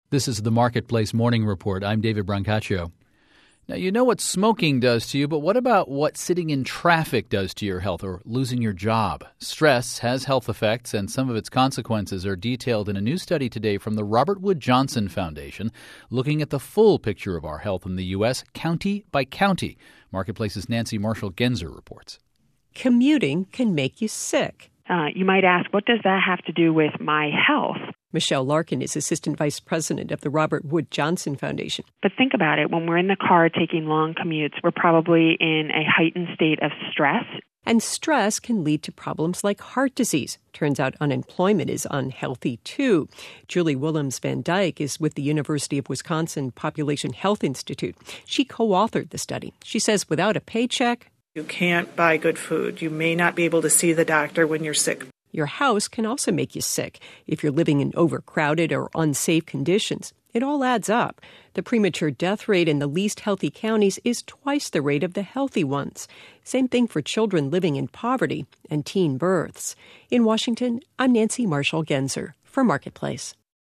This is the Marketplace Morning Report. I'm David Brancaccio. Now, you know what smoking does to you, but what about what sitting in traffic does to your health or losing your job? Stress has health effects, and some of its consequences are detailed in a new study today from the Robert Wood Johnson Foundation, looking at the full picture of our health in the U.S., county by county. Marketplace's Nancy Marshall-Genzer reports. Commuting can make you sick. You might ask, what does that have to do with my health? Michelle Larkin is Assistant Vice President of the Robert Wood Johnson Foundation. But think about it. When we're in the car taking long commutes, we're probably in a heightened state of stress. And stress can lead to problems like heart disease. Turns out unemployment is unhealthy, too. Julie Willems Van Dyke is with the University of Wisconsin Population Health Institute. She co-authored the study. She says without a paycheck, you can't buy good food. You may not be able to see the doctor when you're sick. Your house can also make you sick if you're living in overcrowded or unsafe conditions. It all adds up. The premature death rate in the least healthy counties is twice the rate of the healthy ones. Same thing for children living in poverty and teen births. In Washington, I'm Nancy Marshall-Genzer for Marketplace.